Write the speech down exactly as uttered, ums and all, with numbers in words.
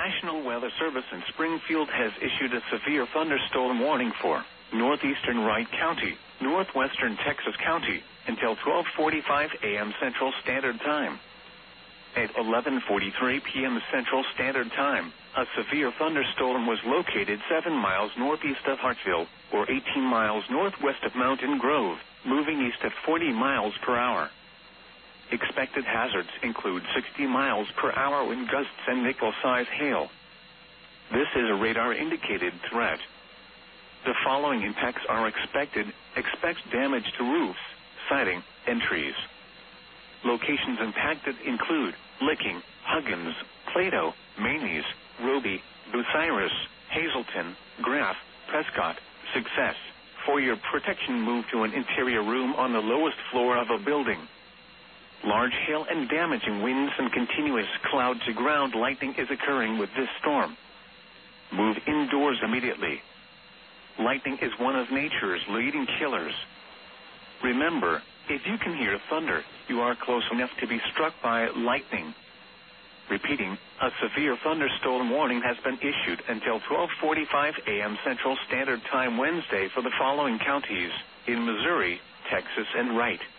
National Weather Service in Springfield has issued a severe thunderstorm warning for northeastern Wright County, northwestern Texas County, until twelve forty-five a.m. Central Standard Time. At eleven forty-three p.m. Central Standard Time, a severe thunderstorm was located seven miles northeast of Hartsville, or eighteen miles northwest of Mountain Grove, moving east at forty miles per hour. Expected hazards include sixty miles per hour wind gusts and nickel-size hail. This is a radar-indicated threat. The following impacts are expected. Expect damage to roofs, siding, and trees. Locations impacted include Licking, Huggins, Plato, Maines, Roby, Bucyrus, Hazleton, Graff, Prescott, Success. For your protection, move to an interior room on the lowest floor of a building. Large hail and damaging winds and continuous cloud-to-ground lightning is occurring with this storm. Move indoors immediately. Lightning is one of nature's leading killers. Remember, if you can hear thunder, you are close enough to be struck by lightning. Repeating, a severe thunderstorm warning has been issued until twelve forty-five a.m. Central Standard Time Wednesday for the following counties in Missouri, Texas, and Wright.